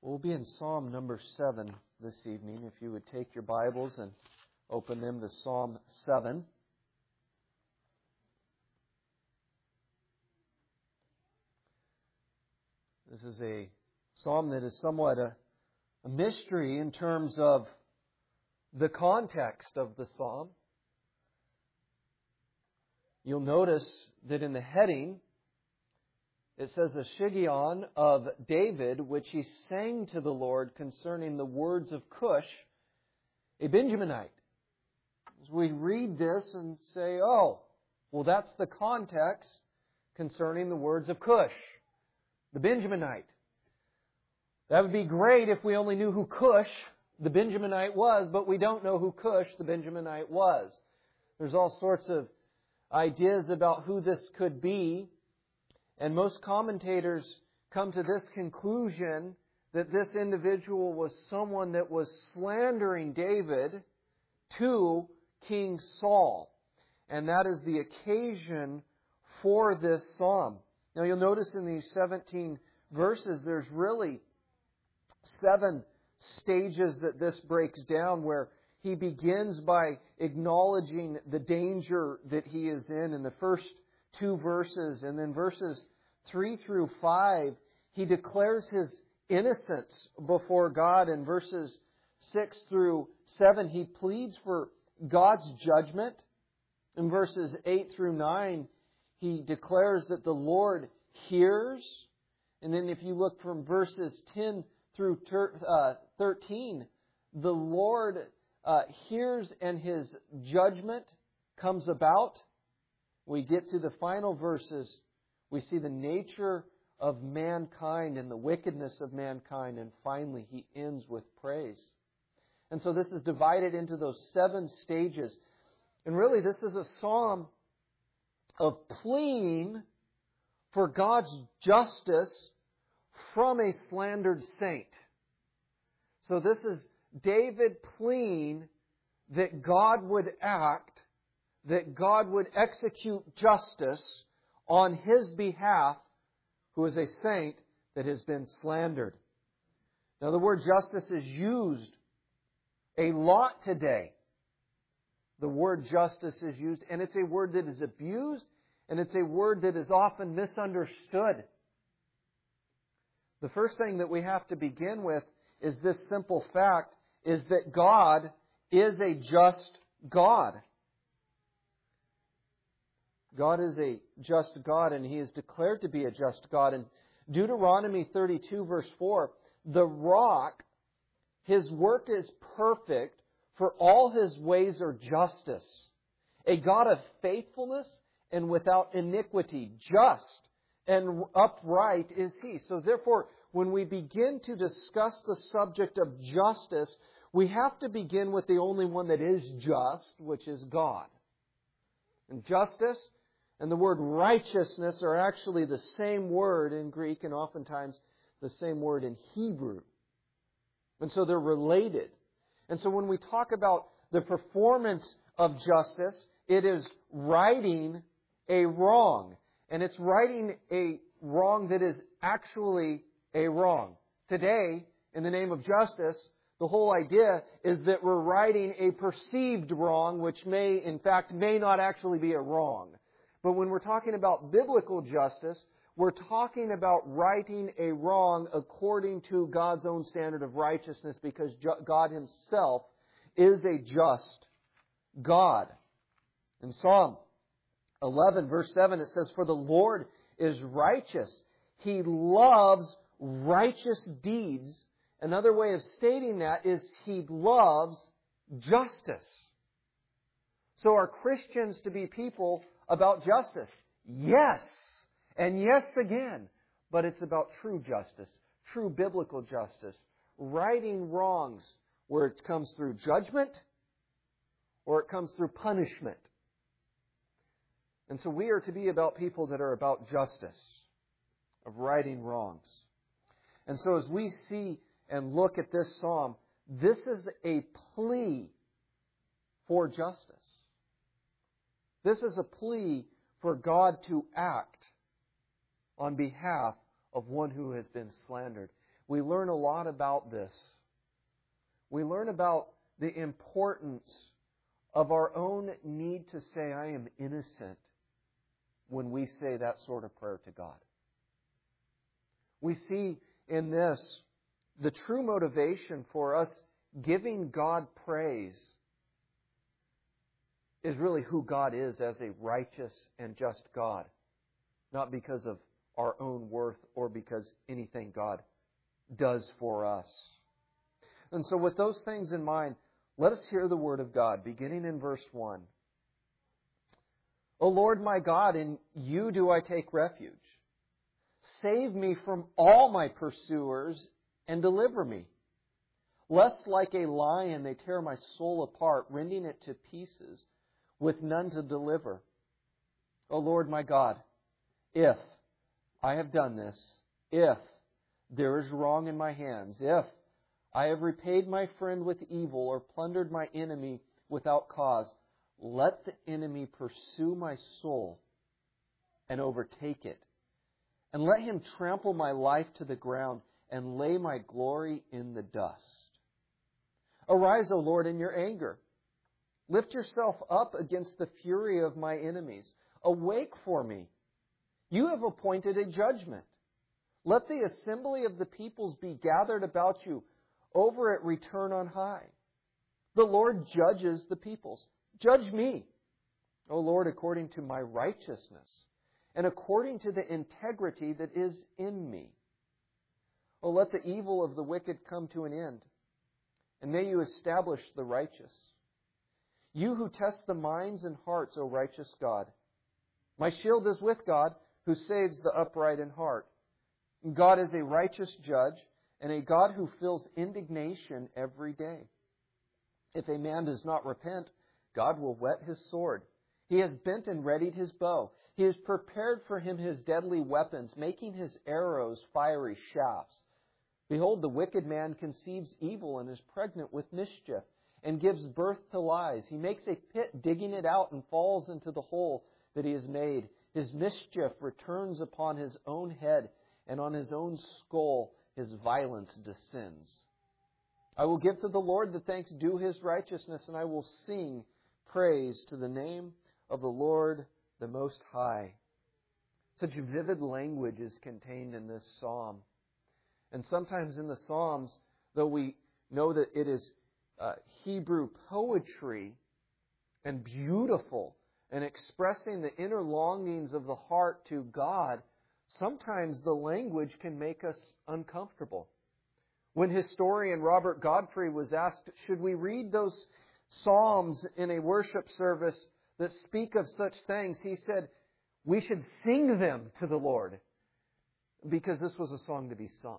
We'll be in Psalm number 7 this evening. If you would take your Bibles and open them to Psalm 7. This is a psalm that is somewhat a mystery in terms of the context of the psalm. You'll notice that in the heading, it says a Shiggaion of David, which he sang to the Lord concerning the words of Cush, a Benjaminite. As we read this and say, oh, well, that's the context concerning the words of Cush, the Benjaminite. That would be great if we only knew who Cush, the Benjaminite, was, but we don't know who Cush, the Benjaminite, was. There's all sorts of ideas about who this could be. And most commentators come to this conclusion that this individual was someone that was slandering David to King Saul. And that is the occasion for this psalm. Now you'll notice in these 17 verses there's really 7 stages that this breaks down, where he begins by acknowledging the danger that he is in the first 2 verses, and then verses 3 through 5, he declares his innocence before God. In verses 6 through 7, he pleads for God's judgment. In verses 8 through 9, he declares that the Lord hears. And then if you look from verses 10 through 13, the Lord hears and His judgment comes about. We get to the final verses, we see the nature of mankind and the wickedness of mankind, and finally he ends with praise. And so this is divided into those 7 stages. And really this is a psalm of pleading for God's justice from a slandered saint. So this is David pleading that God would act, that God would execute justice on his behalf, who is a saint that has been slandered. Now the word justice is used a lot today. The word justice is used, and it's a word that is abused, and it's a word that is often misunderstood. The first thing that we have to begin with is this simple fact, is that God is a just God. God is a just God, and He is declared to be a just God. In Deuteronomy 32, verse 4, the rock, His work is perfect, for all His ways are justice. A God of faithfulness and without iniquity, just and upright is He. So therefore, when we begin to discuss the subject of justice, we have to begin with the only one that is just, which is God. And justice and the word righteousness are actually the same word in Greek, and oftentimes the same word in Hebrew. And so they're related. And so when we talk about the performance of justice, it is righting a wrong. And it's righting a wrong that is actually a wrong. Today, in the name of justice, the whole idea is that we're righting a perceived wrong, which may not actually be a wrong. But when we're talking about biblical justice, we're talking about righting a wrong according to God's own standard of righteousness, because God Himself is a just God. In Psalm 11, verse 7, it says, "For the Lord is righteous. He loves righteous deeds." Another way of stating that is He loves justice. So are Christians to be people about justice? Yes. And yes again. But it's about true justice, true biblical justice, righting wrongs where it comes through judgment or it comes through punishment. And so we are to be about people that are about justice, of righting wrongs. And so as we see and look at this psalm, this is a plea for justice. This is a plea for God to act on behalf of one who has been slandered. we learn a lot about this. We learn about the importance of our own need to say, I am innocent, when we say that sort of prayer to God. We see in this the true motivation for us giving God praise is really who God is as a righteous and just God, not because of our own worth or because anything God does for us. And so with those things in mind, let us hear the Word of God, beginning in verse 1. O Lord my God, in You do I take refuge. Save me from all my pursuers and deliver me. Lest like a lion they tear my soul apart, rending it to pieces, with none to deliver. O Lord my God, if I have done this, if there is wrong in my hands, if I have repaid my friend with evil or plundered my enemy without cause, let the enemy pursue my soul and overtake it. And let him trample my life to the ground and lay my glory in the dust. Arise, O Lord, in Your anger. Lift Yourself up against the fury of my enemies. Awake for me. You have appointed a judgment. Let the assembly of the peoples be gathered about You. Over it return on high. The Lord judges the peoples. Judge me, O Lord, according to my righteousness and according to the integrity that is in me. O let the evil of the wicked come to an end, and may You establish the righteous. You who test the minds and hearts, O righteous God. My shield is with God, who saves the upright in heart. God is a righteous judge, and a God who feels indignation every day. If a man does not repent, God will whet His sword. He has bent and readied His bow. He has prepared for him His deadly weapons, making his arrows fiery shafts. Behold, the wicked man conceives evil and is pregnant with mischief, and gives birth to lies. He makes a pit, digging it out, and falls into the hole that he has made. His mischief returns upon his own head, and on his own skull his violence descends. I will give to the Lord the thanks due His righteousness, and I will sing praise to the name of the Lord the Most High. Such vivid language is contained in this psalm. And sometimes in the Psalms, though we know that it is Hebrew poetry and beautiful and expressing the inner longings of the heart to God, sometimes the language can make us uncomfortable. When historian Robert Godfrey was asked, should we read those psalms in a worship service that speak of such things, he said, we should sing them to the Lord, because this was a song to be sung.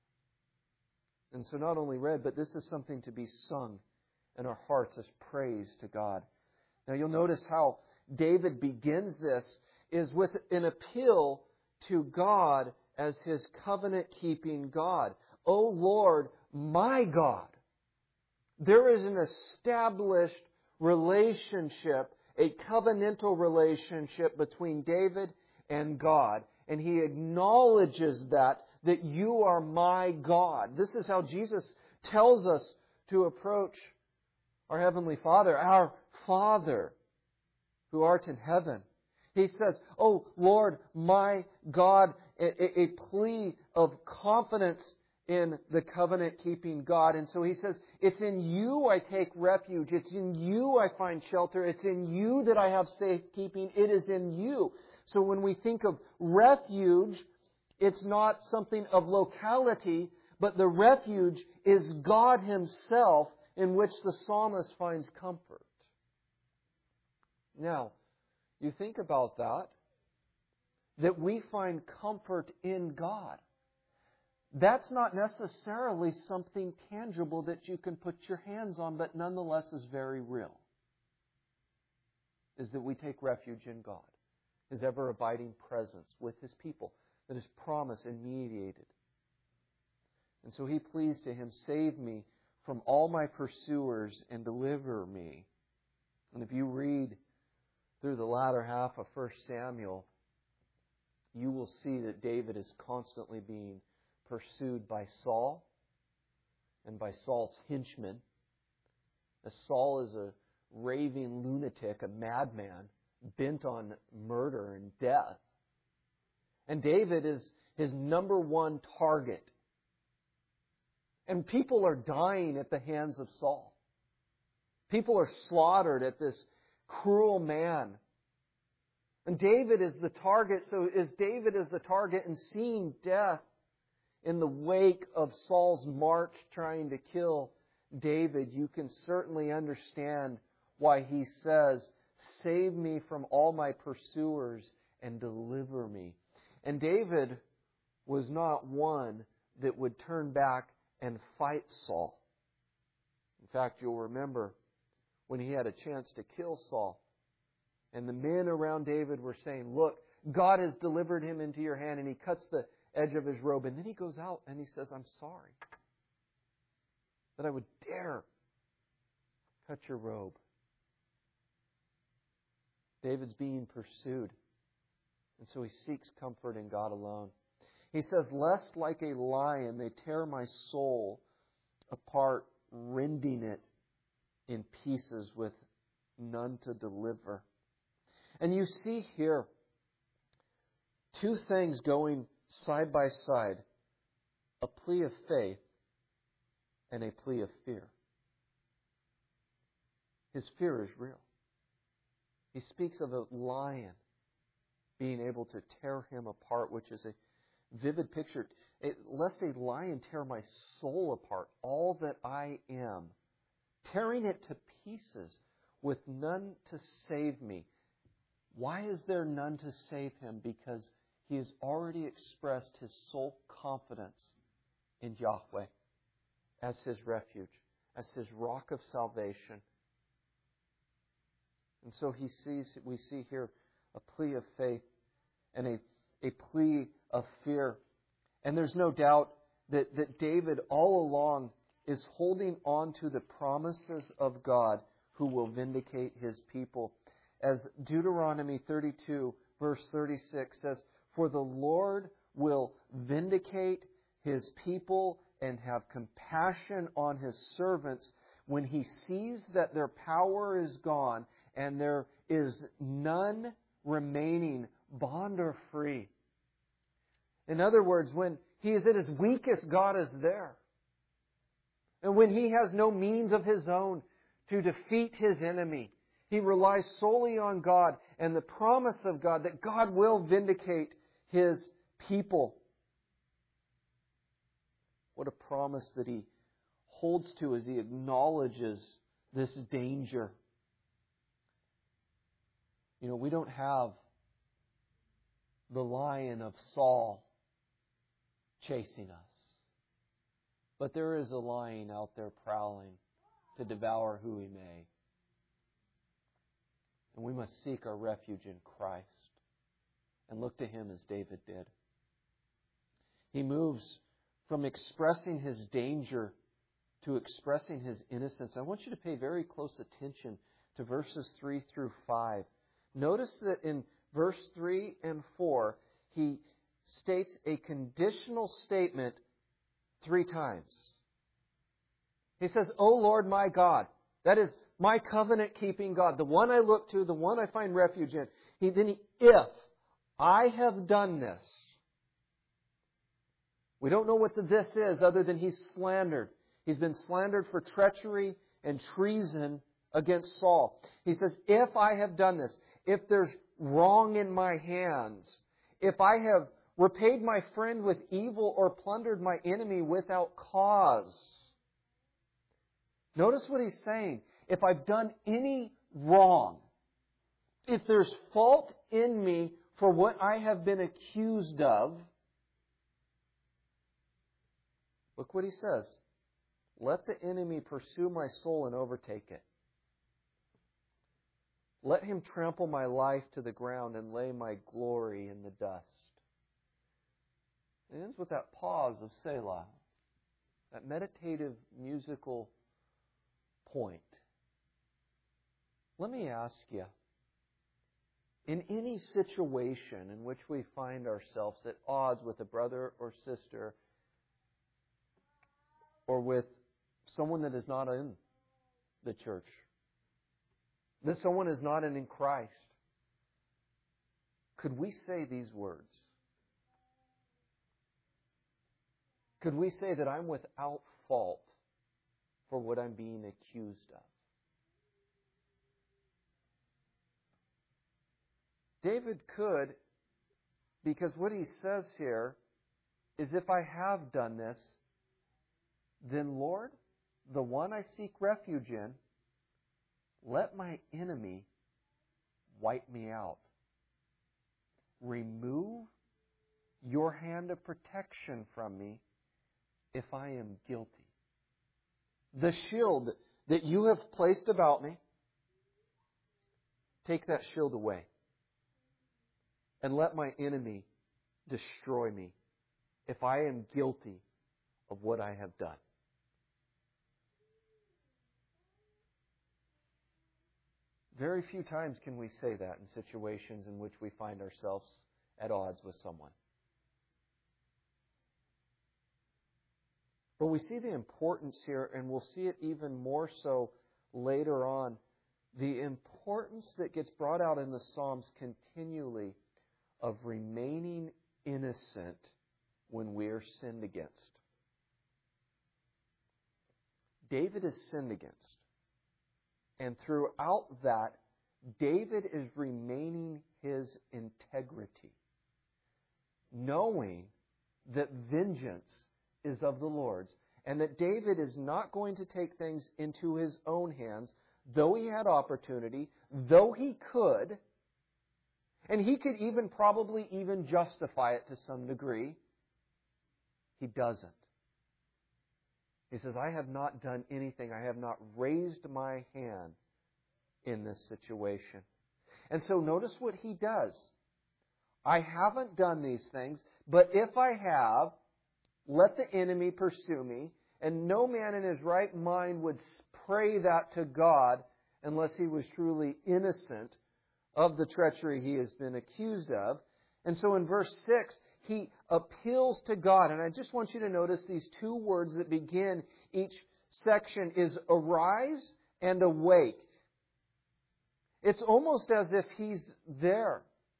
And so not only read, but this is something to be sung in our hearts as praise to God. Now you'll notice how David begins this is with an appeal to God as His covenant-keeping God. O Lord, my God. There is an established relationship, a covenantal relationship between David and God. And he acknowledges that You are my God. This is how Jesus tells us to approach our Heavenly Father, our Father who art in heaven. He says, Oh Lord, my God, a plea of confidence in the covenant-keeping God. And so he says, it's in You I take refuge. It's in You I find shelter. It's in You that I have safekeeping. It is in You. So when we think of refuge, it's not something of locality, but the refuge is God Himself, in which the psalmist finds comfort. Now, you think about that we find comfort in God. That's not necessarily something tangible that you can put your hands on, but nonetheless is very real. Is that we take refuge in God, His ever-abiding presence with His people that is promised and mediated. And so He pleads to Him, save me from all my pursuers and deliver me. And if you read through the latter half of 1 Samuel, you will see that David is constantly being pursued by Saul and by Saul's henchmen. As Saul is a raving lunatic, a madman, bent on murder and death. And David is his number one target. And people are dying at the hands of Saul. People are slaughtered at this cruel man. And David is the target, so is David is the target and seeing death in the wake of Saul's march trying to kill David, you can certainly understand why he says, "Save me from all my pursuers and deliver me." And David was not one that would turn back and fight Saul. In fact, you'll remember when he had a chance to kill Saul, and the men around David were saying, "Look, God has delivered him into your hand," and he cuts the edge of his robe, and then he goes out and he says, "I'm sorry that I would dare cut your robe." David's being pursued, and so he seeks comfort in God alone. He says, "Lest like a lion they tear my soul apart, rending it in pieces with none to deliver." And you see here two things going side by side: a plea of faith and a plea of fear. His fear is real. He speaks of a lion being able to tear him apart, which is a vivid picture. Lest a lion tear my soul apart, all that I am, tearing it to pieces with none to save me. Why is there none to save him? Because he has already expressed his sole confidence in Yahweh as his refuge, as his rock of salvation. And so we see here a plea of faith and a plea of fear. And there's no doubt that David all along is holding on to the promises of God who will vindicate His people. As Deuteronomy 32 verse 36 says, "For the Lord will vindicate His people and have compassion on His servants when He sees that their power is gone and there is none remaining, bond or free." In other words, when he is at his weakest, God is there. And when he has no means of his own to defeat his enemy, he relies solely on God and the promise of God that God will vindicate His people. What a promise that he holds to as he acknowledges this danger. You know, we don't have the lion of Saul chasing us. But there is a lion out there prowling to devour who he may. And we must seek our refuge in Christ and look to Him as David did. He moves from expressing his danger to expressing his innocence. I want you to pay very close attention to verses 3 through 5. Notice that in verse 3 and 4, he states a conditional statement 3 times. He says, "O Lord my God," that is my covenant-keeping God, the one I look to, the one I find refuge in. If I have done this. We don't know what the "this" is other than he's slandered. He's been slandered for treachery and treason against Saul. He says, if I have done this, if there's wrong in my hands, if I have repaid my friend with evil or plundered my enemy without cause. Notice what he's saying. If I've done any wrong, if there's fault in me for what I have been accused of, look what he says. Let the enemy pursue my soul and overtake it. Let him trample my life to the ground and lay my glory in the dust. It ends with that pause of Selah, that meditative musical point. Let me ask you, in any situation in which we find ourselves at odds with a brother or sister or with someone that is not in the church, that someone is not in Christ, could we say these words? Could we say that I'm without fault for what I'm being accused of? David could, because what he says here is, if I have done this, then Lord, the one I seek refuge in, let my enemy wipe me out. Remove your hand of protection from me if I am guilty. The shield that you have placed about me, take that shield away. And let my enemy destroy me if I am guilty of what I have done. Very few times can we say that in situations in which we find ourselves at odds with someone. But we see the importance here, and we'll see it even more so later on, the importance that gets brought out in the Psalms continually of remaining innocent when we are sinned against. David is sinned against. And throughout that, David is remaining his integrity, knowing that vengeance is of the Lord's, and that David is not going to take things into his own hands, though he had opportunity, though he could, and he could even probably even justify it to some degree. He doesn't. He says, I have not done anything. I have not raised my hand in this situation. And so notice what he does. I haven't done these things, but if I have, let the enemy pursue me. And no man in his right mind would pray that to God unless he was truly innocent of the treachery he has been accused of. And so in verse 6, he appeals to God. And I just want you to notice these two words that begin each section is arise and awake. It's almost as if he's there,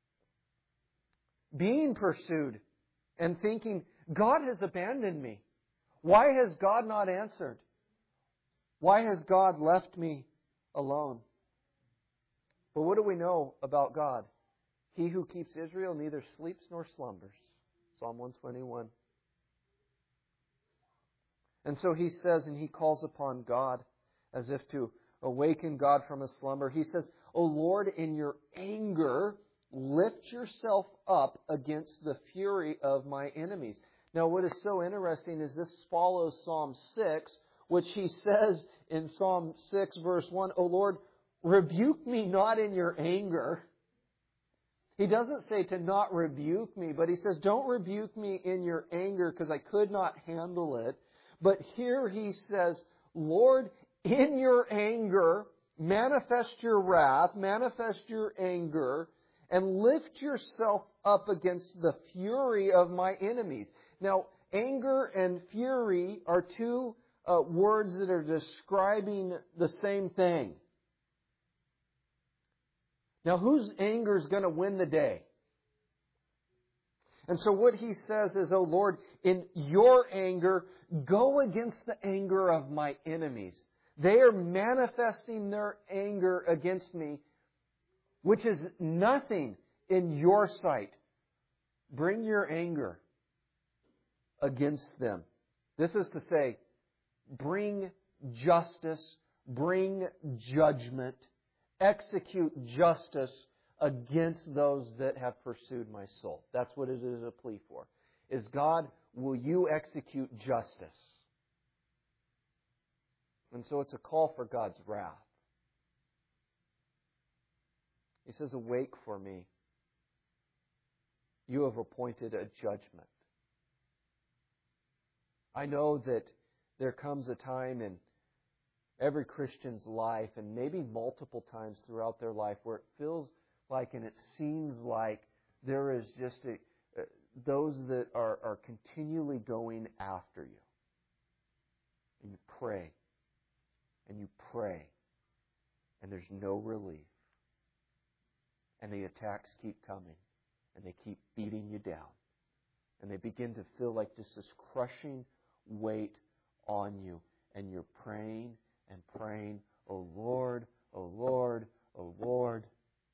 being pursued and thinking, God has abandoned me. Why has God not answered? Why has God left me alone? But what do we know about God? He who keeps Israel neither sleeps nor slumbers. Psalm 121. And so he says, and he calls upon God as if to awaken God from a slumber. He says, O Lord, in your anger, lift yourself up against the fury of my enemies. Now, what is so interesting is this follows Psalm 6, which he says in Psalm 6, verse 1, O Lord, rebuke me not in your anger. He doesn't say to not rebuke me, but he says, don't rebuke me in your anger because I could not handle it. But here he says, Lord, in your anger, manifest your wrath, manifest your anger, and lift yourself up against the fury of my enemies. Now, anger and fury are two words that are describing the same thing. Now, whose anger is going to win the day? And so what he says is, oh Lord, in your anger, go against the anger of my enemies. They are manifesting their anger against me, which is nothing in your sight. Bring your anger against them. This is to say, bring justice, bring judgment, execute justice against those that have pursued my soul. That's what it is a plea for. Is God, will you execute justice? And so it's a call for God's wrath. He says, awake for me. You have appointed a judgment. I know that there comes a time in every Christian's life, and maybe multiple times throughout their life, where it feels like and it seems like there is just those that are continually going after you. And you pray. And you pray. And there's no relief. And the attacks keep coming. And they keep beating you down. And they begin to feel like just this crushing weight on you. And you're praying and praying, "Oh Lord, oh Lord, oh Lord."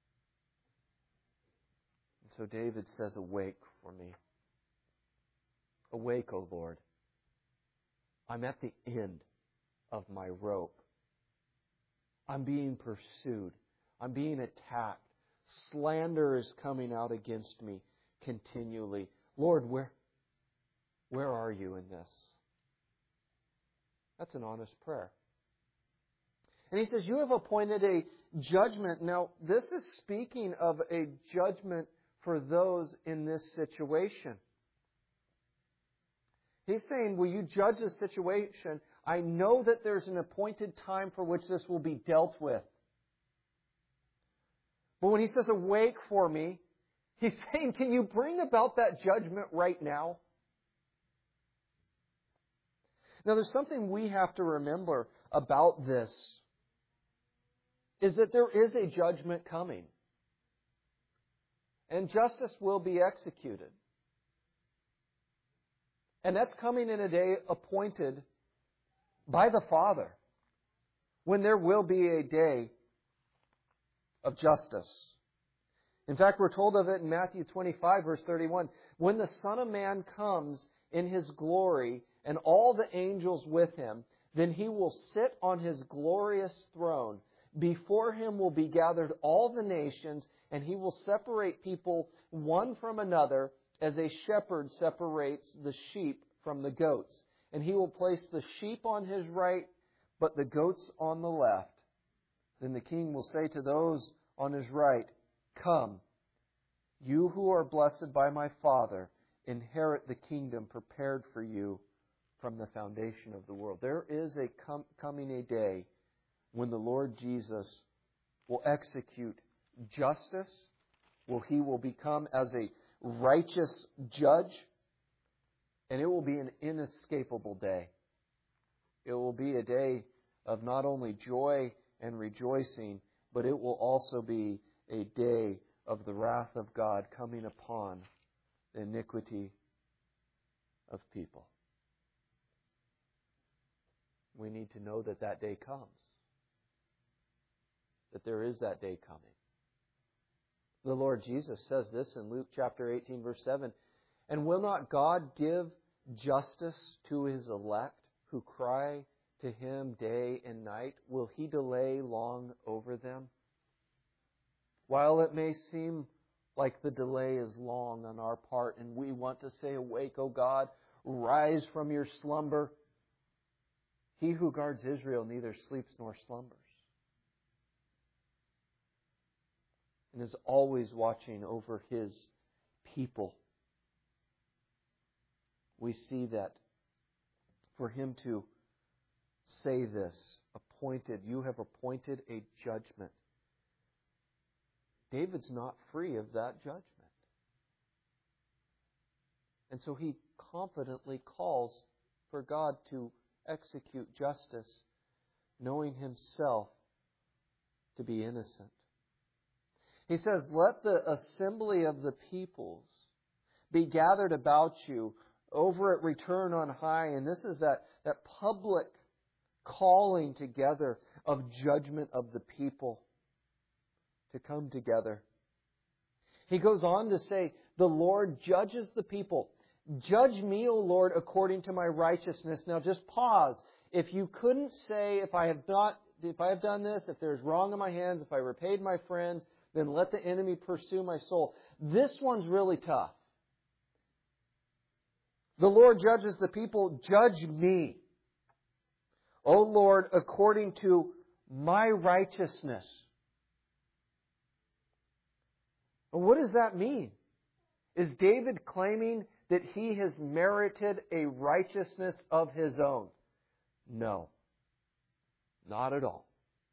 And so David says, "Awake for me. Awake, O Lord. I'm at the end of my rope. I'm being pursued. I'm being attacked. Slander is coming out against me continually. Lord, where are you in this?" That's an honest prayer. And he says, "You have appointed a judgment." Now, this is speaking of a judgment for those in this situation. He's saying, will you judge the situation? I know that there's an appointed time for which this will be dealt with. But when he says, "Awake for me," he's saying, can you bring about that judgment right now? Now, there's something we have to remember about this, is that there is a judgment coming. And justice will be executed. And that's coming in a day appointed by the Father, when there will be a day of justice. In fact, we're told of it in Matthew 25, verse 31. "When the Son of Man comes in His glory, and all the angels with Him, then He will sit on His glorious throne. Before Him will be gathered all the nations, and He will separate people one from another, as a shepherd separates the sheep from the goats. And He will place the sheep on His right, but the goats on the left. Then the King will say to those on His right, 'Come, you who are blessed by my Father, inherit the kingdom prepared for you from the foundation of the world.'" There is coming a day when the Lord Jesus will execute justice. He will become as a righteous judge. And it will be an inescapable day. It will be a day of not only joy and rejoicing, but it will also be a day of the wrath of God coming upon the iniquity of people. We need to know that that day comes. That there is that day coming. The Lord Jesus says this in Luke chapter 18, verse 7. "And will not God give justice to His elect who cry to Him day and night? Will He delay long over them?" While it may seem like the delay is long on our part, and we want to say, "Awake, O God, rise from your slumber," He who guards Israel neither sleeps nor slumbers, and is always watching over His people. We see that for Him to say this, "You have appointed a judgment." David's not free of that judgment. And so he confidently calls for God to execute justice, knowing himself to be innocent. He says, "Let the assembly of the peoples be gathered about you over at Return on High." And this is that public calling together of judgment of the people to come together. He goes on to say, "The Lord judges the people. Judge me, O Lord, according to my righteousness." Now just pause. If you couldn't say, if I have done this, if there's wrong in my hands, if I repaid my friends, then let the enemy pursue my soul. This one's really tough. The Lord judges the people. Judge me, O Lord, according to my righteousness. What does that mean? Is David claiming that he has merited a righteousness of his own? No, not at all.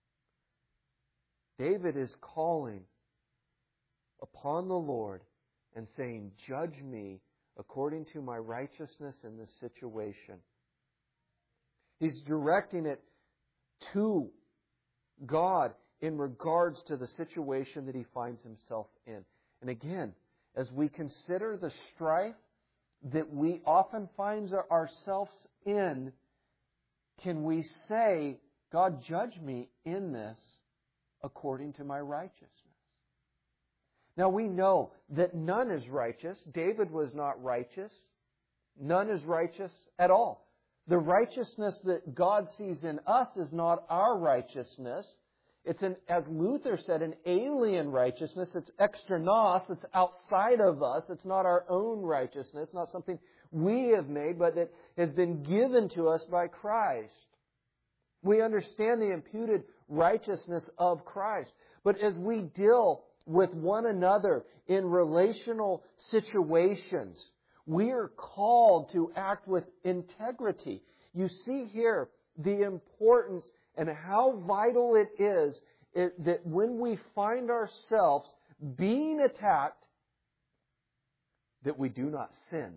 David is calling upon the Lord and saying, "Judge me according to my righteousness in this situation." He's directing it to God in regards to the situation that he finds himself in. And again, as we consider the strife that we often find ourselves in, can we say, God, judge me in this according to my righteousness? Now we know that none is righteous. David was not righteous. None is righteous at all. The righteousness that God sees in us is not our righteousness. It's, as Luther said, an alien righteousness. It's extra nos. It's outside of us. It's not our own righteousness, not something we have made, but that has been given to us by Christ. We understand the imputed righteousness of Christ. But as we deal with one another in relational situations, we are called to act with integrity. You see here the importance and how vital it is that when we find ourselves being attacked, that we do not sin.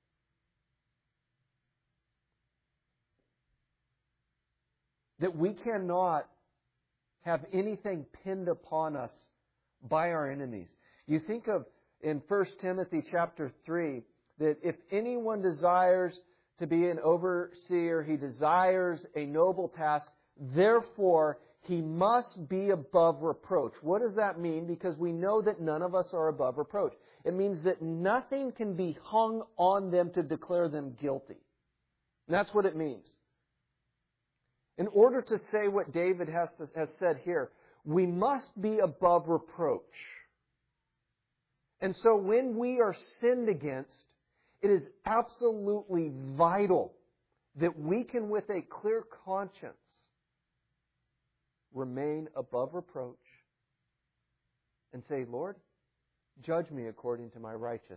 That we cannot have anything pinned upon us by our enemies. You think of in 1 Timothy chapter 3, that if anyone desires to be an overseer, he desires a noble task, therefore he must be above reproach. What does that mean? Because we know that none of us are above reproach. It means that nothing can be hung on them to declare them guilty. And that's what it means. In order to say what David has said here, we must be above reproach. And so when we are sinned against, it is absolutely vital that we can, with a clear conscience, remain above reproach and say, Lord, judge me according to my righteousness.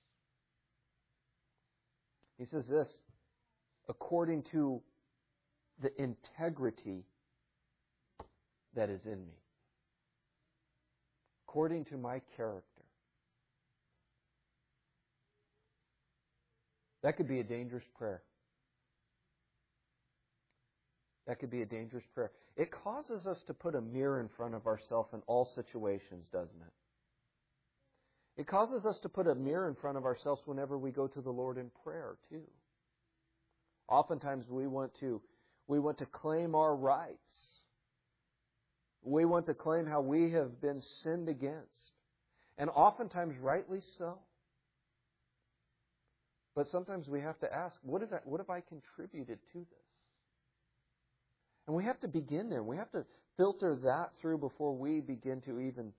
He says this, according to the integrity that is in me. According to my character. That could be a dangerous prayer. That could be a dangerous prayer. It causes us to put a mirror in front of ourselves in all situations, doesn't it? It causes us to put a mirror in front of ourselves whenever we go to the Lord in prayer, too. Oftentimes we want to claim our rights. We want to claim how we have been sinned against. And oftentimes rightly so. But sometimes we have to ask, what have I contributed to this? And we have to begin there. We have to filter that through before we begin to even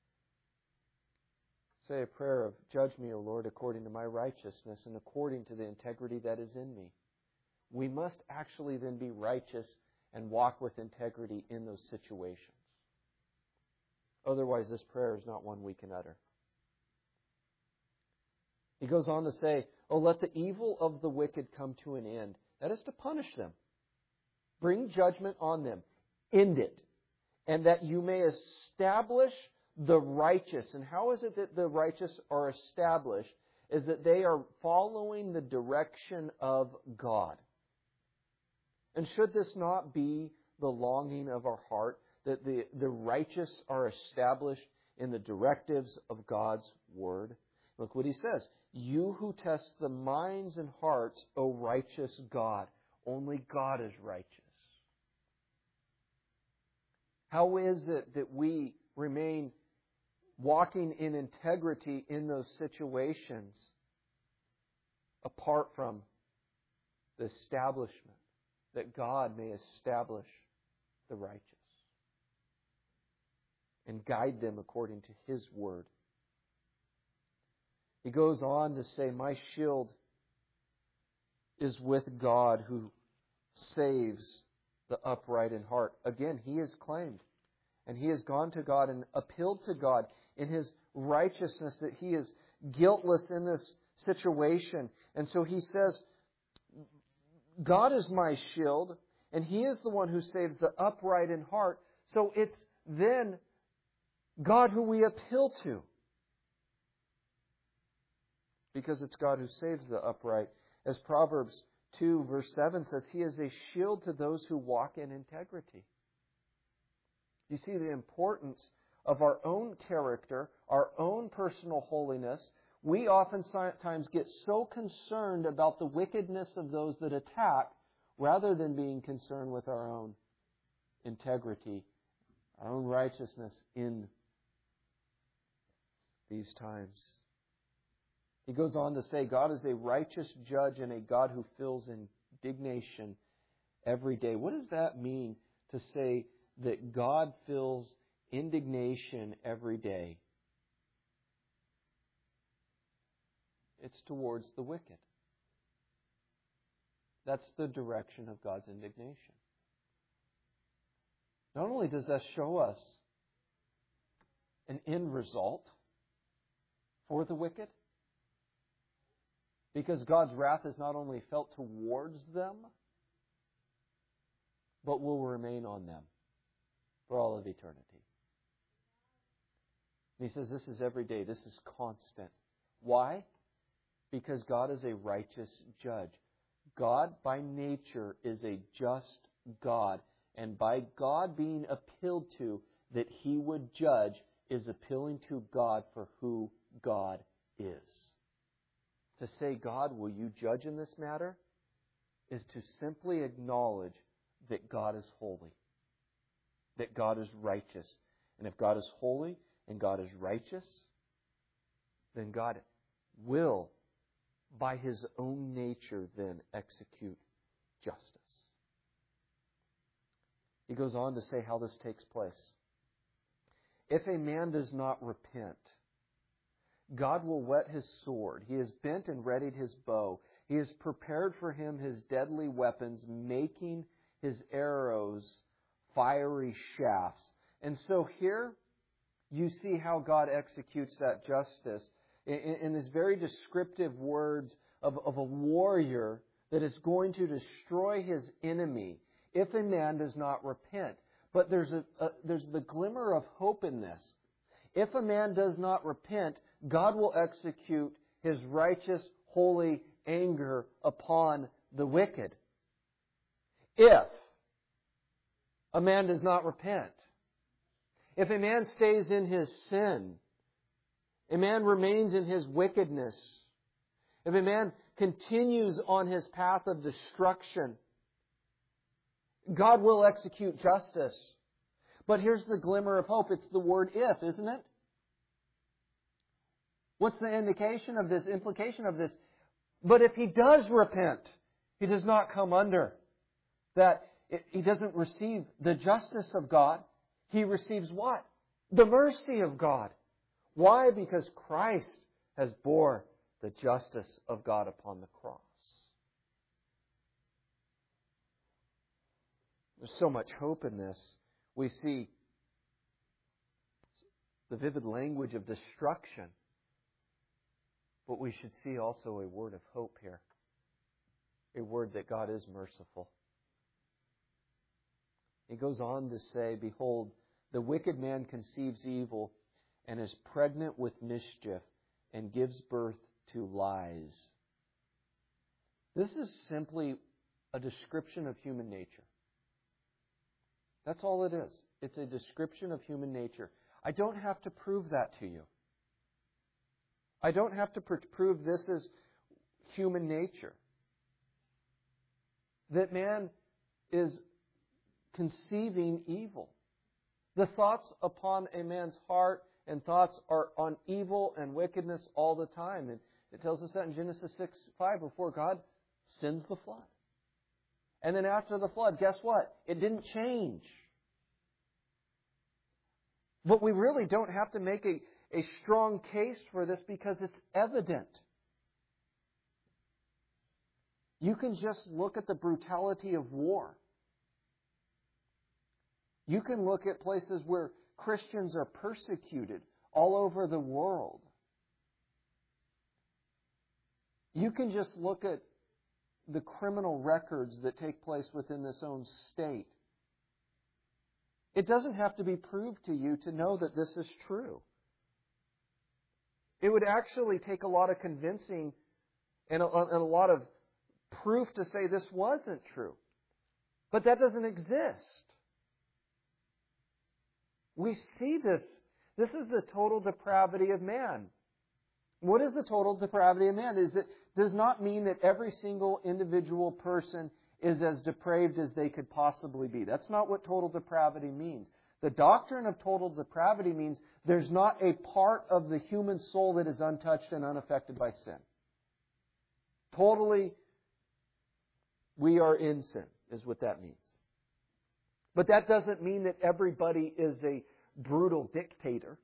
say a prayer of, judge me, O Lord, according to my righteousness and according to the integrity that is in me. We must actually then be righteous and walk with integrity in those situations. Otherwise, this prayer is not one we can utter. He goes on to say, oh, let the evil of the wicked come to an end. That is to punish them. Bring judgment on them. End it. And that you may establish the righteous. And how is it that the righteous are established? Is that they are following the direction of God. And should this not be the longing of our heart, that the righteous are established in the directives of God's Word? Look what he says. You who test the minds and hearts, O righteous God. Only God is righteous. How is it that we remain walking in integrity in those situations apart from the establishment that God may establish the righteous and guide them according to His Word? He goes on to say, my shield is with God who saves the upright in heart. Again, he has claimed, and he has gone to God and appealed to God in his righteousness that he is guiltless in this situation. And so he says, God is my shield, and he is the one who saves the upright in heart. So it's then God who we appeal to. Because it's God who saves the upright. As Proverbs 2, verse 7 says, He is a shield to those who walk in integrity. You see the importance of our own character, our own personal holiness. We oftentimes get so concerned about the wickedness of those that attack rather than being concerned with our own integrity, our own righteousness in these times. He goes on to say, God is a righteous judge and a God who feels indignation every day. What does that mean to say that God feels indignation every day? It's towards the wicked. That's the direction of God's indignation. Not only does that show us an end result for the wicked, because God's wrath is not only felt towards them, but will remain on them for all of eternity. And he says this is every day, this is constant. Why? Because God is a righteous judge. God by nature is a just God. And by God being appealed to that He would judge is appealing to God for who God is. To say, God, will you judge in this matter, is to simply acknowledge that God is holy, that God is righteous. And if God is holy and God is righteous, then God will, by His own nature, then execute justice. He goes on to say how this takes place. If a man does not repent, God will whet His sword. He has bent and readied His bow. He has prepared for him His deadly weapons, making his arrows fiery shafts. And so here you see how God executes that justice in these very descriptive words of a warrior that is going to destroy his enemy if a man does not repent. But there's the glimmer of hope in this. If a man does not repent, God will execute His righteous, holy anger upon the wicked. If a man does not repent, if a man stays in his sin, a man remains in his wickedness, if a man continues on his path of destruction, God will execute justice. But here's the glimmer of hope. It's the word if, isn't it? What's the indication of this, implication of this? But if he does repent, he does not come under that. He doesn't receive the justice of God. He receives what? The mercy of God. Why? Because Christ has bore the justice of God upon the cross. There's so much hope in this. We see the vivid language of destruction, but we should see also a word of hope here. A word that God is merciful. He goes on to say, Behold, the wicked man conceives evil and is pregnant with mischief and gives birth to lies. This is simply a description of human nature. That's all it is. It's a description of human nature. I don't have to prove that to you. I don't have to prove this is human nature. That man is conceiving evil. The thoughts upon a man's heart and thoughts are on evil and wickedness all the time. And it tells us that in Genesis 6:5 before God sends the flood. And then after the flood, guess what? It didn't change. But we really don't have to make a strong case for this because it's evident. You can just look at the brutality of war. You can look at places where Christians are persecuted all over the world. You can just look at the criminal records that take place within this own state. It doesn't have to be proved to you to know that this is true. It would actually take a lot of convincing and a lot of proof to say this wasn't true. But that doesn't exist. We see this. This is the total depravity of man. What is the total depravity of man? It does not mean that every single individual person is as depraved as they could possibly be. That's not what total depravity means. The doctrine of total depravity means there's not a part of the human soul that is untouched and unaffected by sin. Totally, we are in sin, is what that means. But that doesn't mean that everybody is a brutal dictator.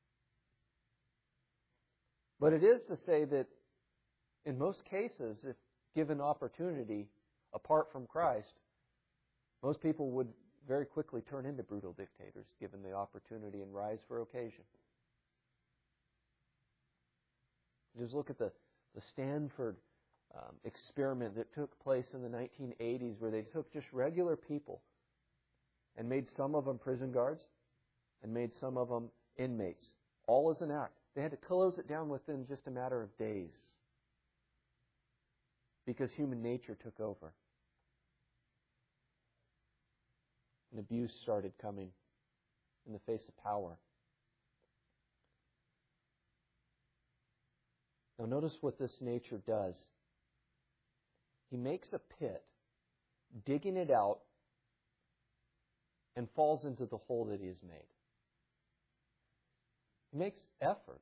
But it is to say that in most cases, if given opportunity, apart from Christ, most people would very quickly turn into brutal dictators given the opportunity and rise for occasion. Just look at the Stanford experiment that took place in the 1980s where they took just regular people and made some of them prison guards and made some of them inmates, all as an act. They had to close it down within just a matter of days because human nature took over. And abuse started coming in the face of power. Now notice what this nature does. He makes a pit, digging it out, and falls into the hole that he has made. He makes effort.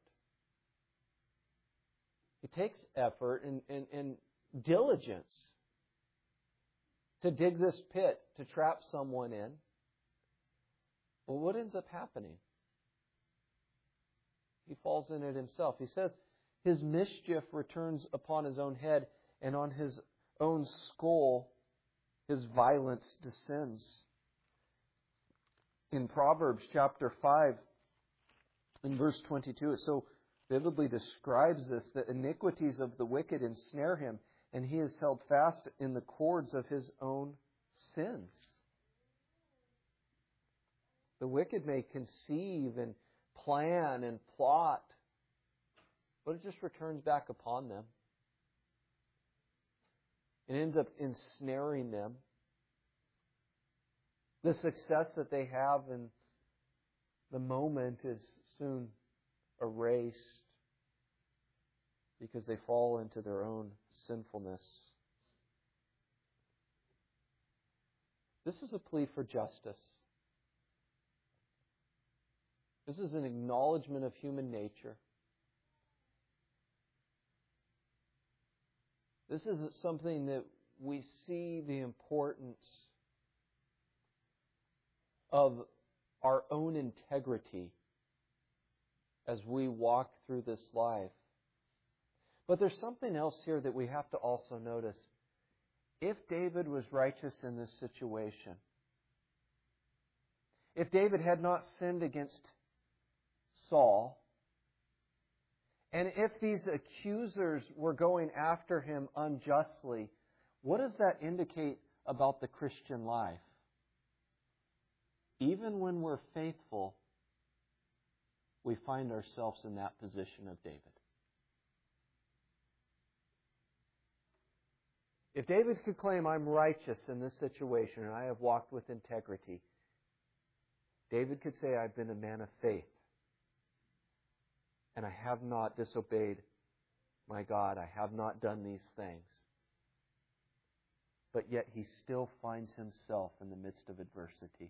It takes effort and diligence to dig this pit, to trap someone in. Well, what ends up happening? He falls in it himself. He says, his mischief returns upon his own head, and on his own skull his violence descends. In Proverbs chapter 5, in verse 22, it so vividly describes this, that iniquities of the wicked ensnare him, and he is held fast in the cords of his own sins. The wicked may conceive and plan and plot, but it just returns back upon them. It ends up ensnaring them. The success that they have in the moment is soon erased because they fall into their own sinfulness. This is a plea for justice. This is an acknowledgement of human nature. This is something that we see the importance of our own integrity as we walk through this life. But there's something else here that we have to also notice. If David was righteous in this situation, if David had not sinned against Saul, and if these accusers were going after him unjustly, what does that indicate about the Christian life? Even when we're faithful, we find ourselves in that position of David. If David could claim, I'm righteous in this situation and I have walked with integrity, David could say, I've been a man of faith and I have not disobeyed my God. I have not done these things. But yet he still finds himself in the midst of adversity.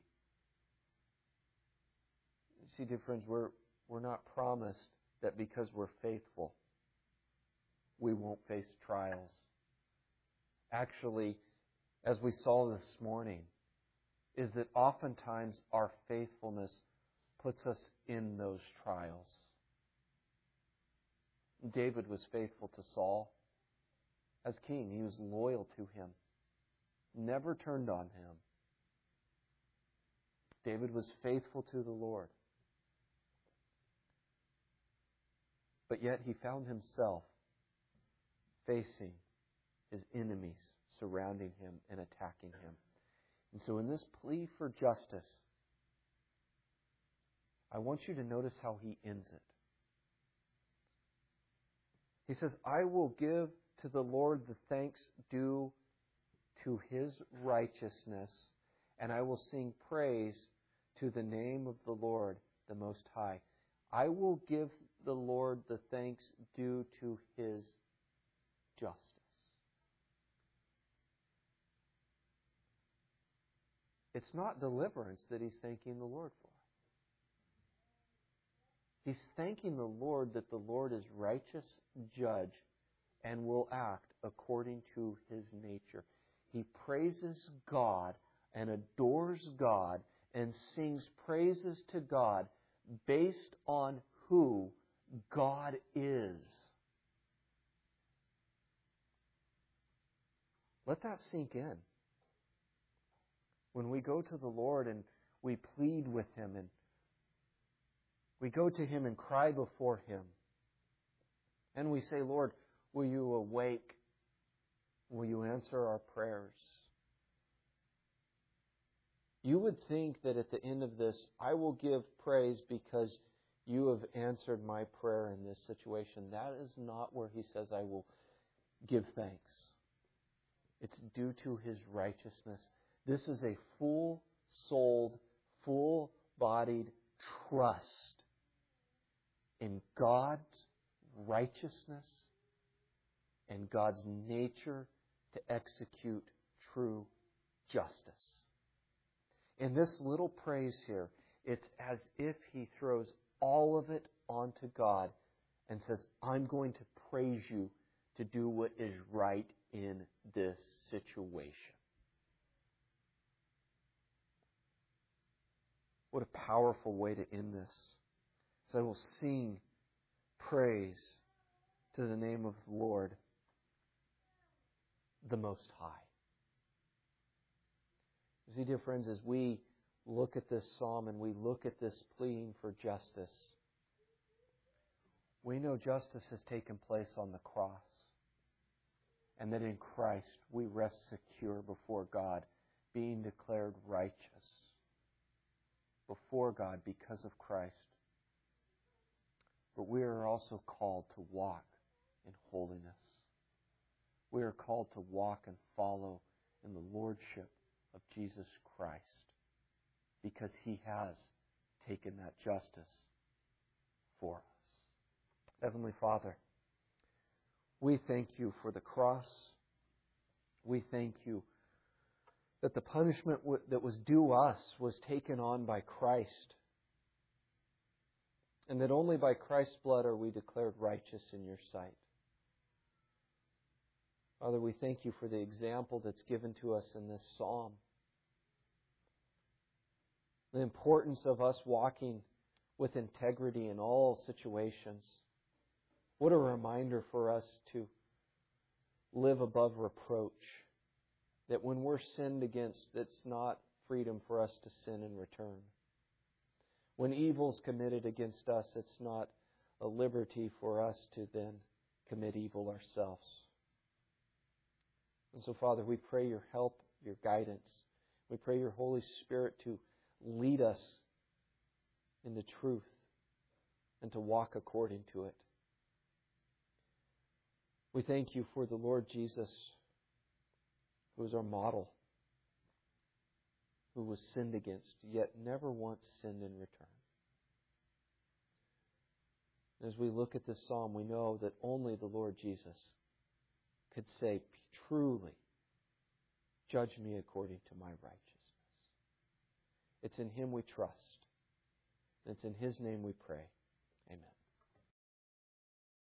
You see, dear friends, we're not promised that because we're faithful, we won't face trials. Actually, as we saw this morning, is that oftentimes our faithfulness puts us in those trials. David was faithful to Saul as king. He was loyal to him, never turned on him. David was faithful to the Lord. But yet he found himself facing his enemies surrounding him and attacking him. And so in this plea for justice, I want you to notice how he ends it. He says, I will give to the Lord the thanks due to His righteousness, and I will sing praise to the name of the Lord the Most High. I will give the Lord the thanks due to His justice. It's not deliverance that he's thanking the Lord for. He's thanking the Lord that the Lord is righteous judge and will act according to His nature. He praises God and adores God and sings praises to God based on who God is. Let that sink in. When we go to the Lord and we plead with Him and we go to Him and cry before Him, and we say, Lord, will you awake? Will you answer our prayers? You would think that at the end of this, I will give praise because you have answered my prayer in this situation. That is not where He says I will give thanks. It's due to His righteousness. This is a full-souled, full-bodied trust in God's righteousness and God's nature to execute true justice. In this little praise here, it's as if he throws all of it onto God and says, I'm going to praise you to do what is right in this situation. What a powerful way to end this. So I will sing praise to the name of the Lord, the Most High. You see, dear friends, as we look at this psalm and we look at this pleading for justice, we know justice has taken place on the cross, and that in Christ we rest secure before God, being declared righteous before God because of Christ. But we are also called to walk in holiness. We are called to walk and follow in the lordship of Jesus Christ because He has taken that justice for us. Heavenly Father, we thank You for the cross. We thank You that the punishment that was due us was taken on by Christ, and that only by Christ's blood are we declared righteous in Your sight. Father, we thank You for the example that's given to us in this psalm. The importance of us walking with integrity in all situations. What a reminder for us to live above reproach. That when we're sinned against, it's not freedom for us to sin in return. When evil's committed against us, it's not a liberty for us to then commit evil ourselves. And so, Father, we pray Your help, Your guidance. We pray Your Holy Spirit to lead us into truth and to walk according to it. We thank You for the Lord Jesus, who is our model, who was sinned against, yet never once sinned in return. As we look at this psalm, we know that only the Lord Jesus could say, truly, judge me according to my righteousness. It's in Him we trust. And it's in His name we pray. Amen.